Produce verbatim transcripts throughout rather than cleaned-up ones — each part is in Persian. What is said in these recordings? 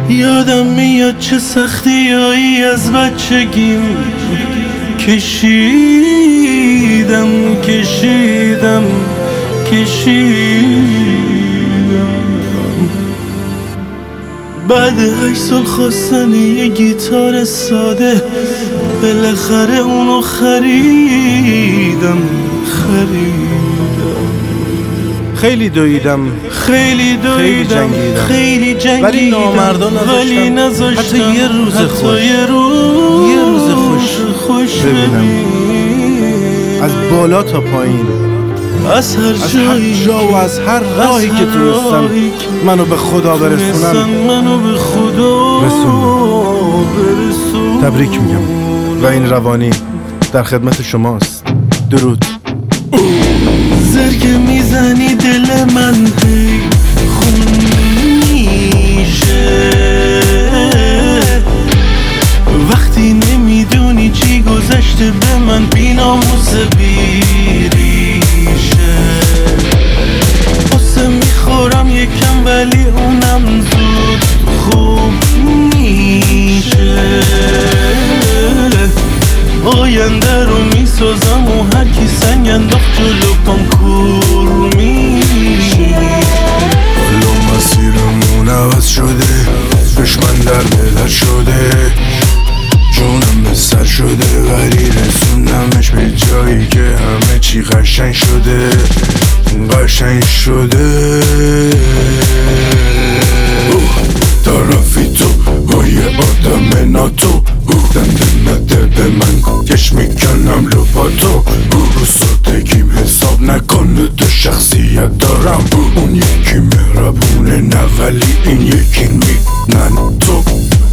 یادم میاد چه سختیایی از بچگیم کشیدم کشیدم کشیدم. بعد هشت سال خواستن یه گیتار ساده بالاخره اونو خریدم خریدم. خیلی دویدم خیلی دویدم خیلی جنگیدم ولی نامردان ولی نذاشتم حتی یه روز خوش یه روز, یه روز خوش, خوش ببینم از بالا تا پایین، از هر, از هر جا و از هر راهی که تونستم منو به خدا برسونم منو به خدا برسون. تبریک میگم و این روانی در خدمت شماست. درود. زرگ میزنی دل من هی خون میشه وقتی نمیدونی چی گذشته به من بیناموس بیریشه. قصه میخورم یکم ولی اونم زود خوب میشه. آینده رو میسازم و هر کی سنگ انداخت جلو پام کور میشه. حالا مسیرمون عوض شده، دشمن در دلت شده، جونم به سر شده ولی رسوندمش به جایی که همه چی قشنگ شده قشنگ شده. طرفی تو با یه آدم ناتو دنده نده به من کش میکنم لپاتو. رو سادگیم حساب نکنه دو شخصیت دارم، اون یکی مهربونه نه ولی این یکی میگنن تو.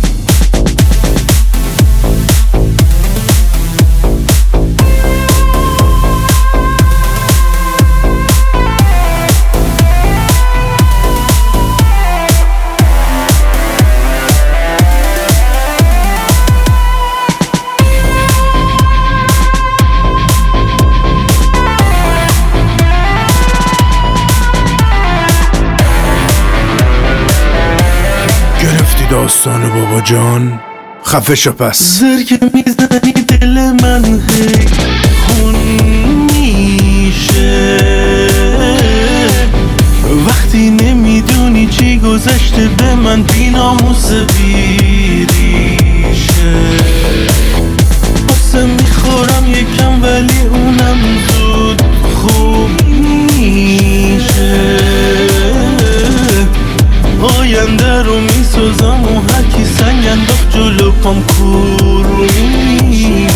داستان بابا جان خفه شو پس. زرگ میزنی دل من هی خون میشه وقتی نمیدونی چی گذشته به من بیناموس بیریشه. قصه میخورم یکم ولی اونم زود خوب میشه. آینده رو میسازم و هر کی سنگ انداخت جلو پام کور میشه.